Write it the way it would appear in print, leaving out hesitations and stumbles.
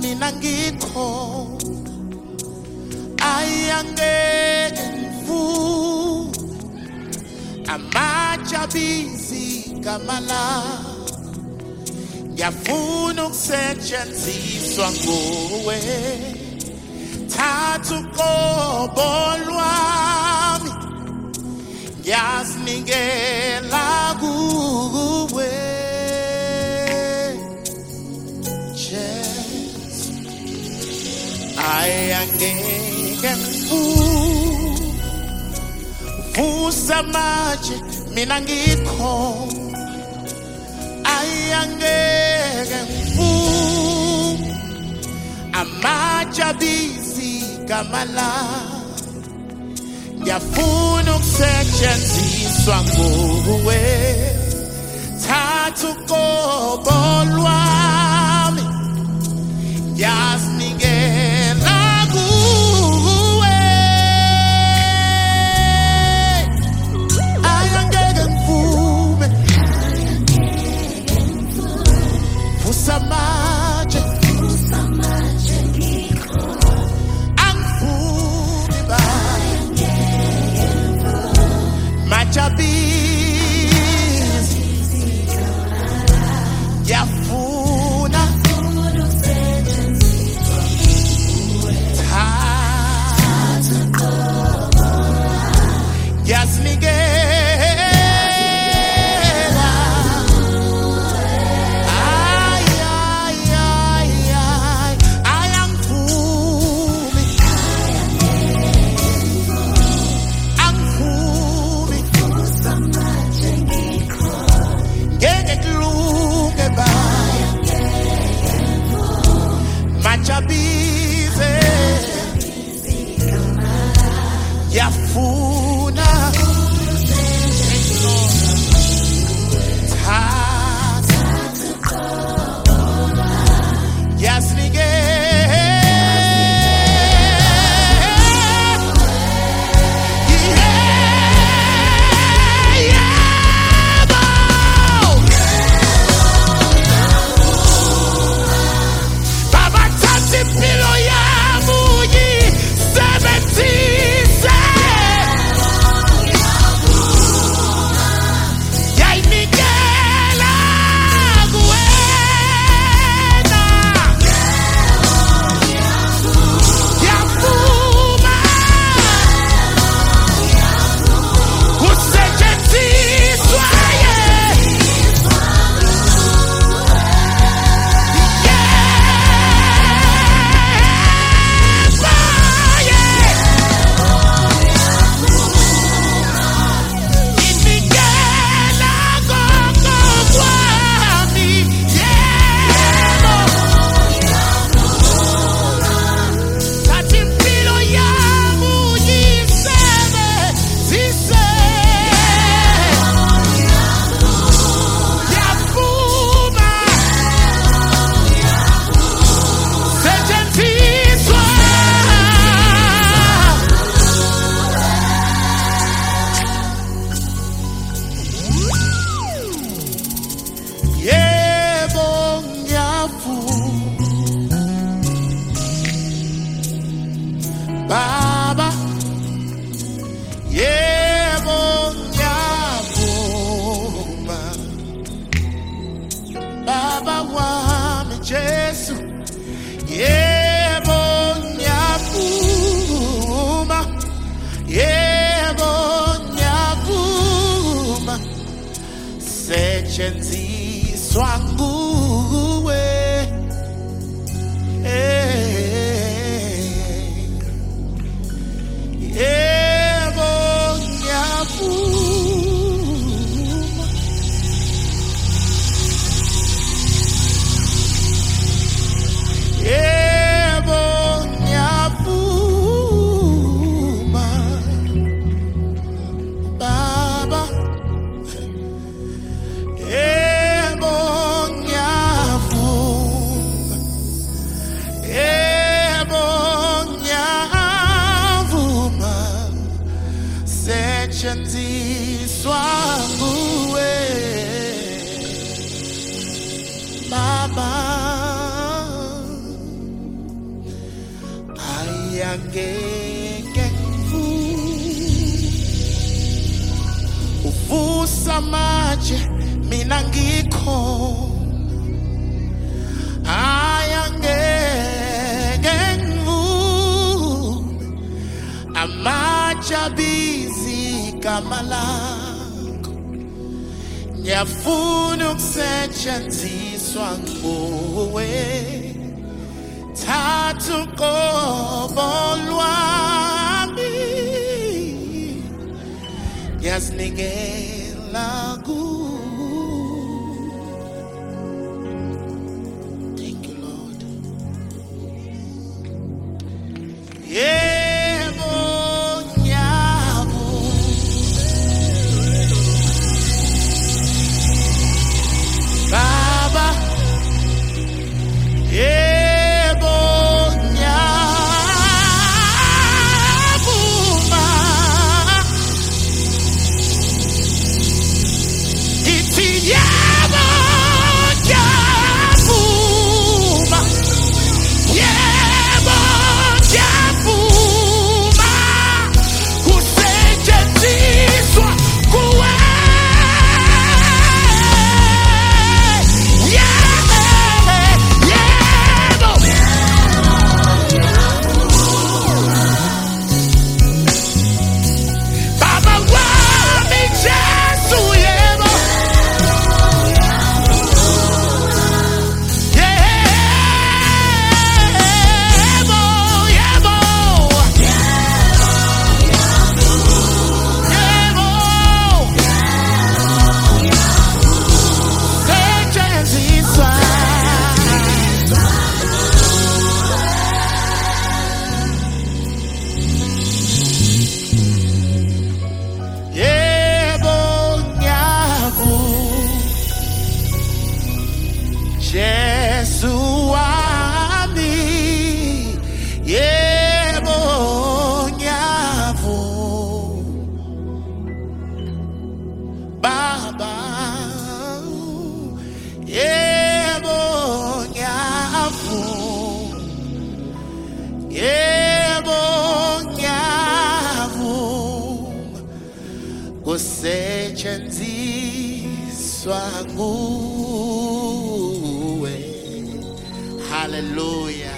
mina ngikho ayangeke ngivume amajabizi kamala ngiyafuna ukusetshenziswa nguwe thatha uqobo lwami ngiyazinikela kuwe ayangeke vusa manje mina ngikho ayangeke amajabizi kamala ngiyafuna ukusetshenziswa nguwe thatha uqobo lwami ngiyazinikela kuwe ayangeke ngivume vusa manje ngikho angivumi ba majabizi ngiyafuna yazinikela ayangivumi angivumi ngeke kulunge ba majabize yafuna Baba, yebo ngiyavuma Baba wami Jesu, yebo ngiyavuma yebo ngiyavuma setshenziswa nguwe yebo ngiyavuma yebo ngiyavuma Baba yebo ngiyavuma yebo ngiyavuma setshenziswa nguwe Baba ayangeke uvusa manje mina ngikho ayangeke amajabizi kamalako ngiyafuna ukusetshenziswa nguwe thatha uqobo lwami ngiyazinikela kuwe. Thank you, Lord. Yebo ngiyavuma Baba, yebo ngiyavuma ithi yebo ngiyavuma yebo ngiyavuma kusetshenziswa kuwe. Jesu wami, yebo ngiyavuma Baba, yebo ngiyavuma yebo ngiyavuma kusetshenziswa nguwe. Hallelujah.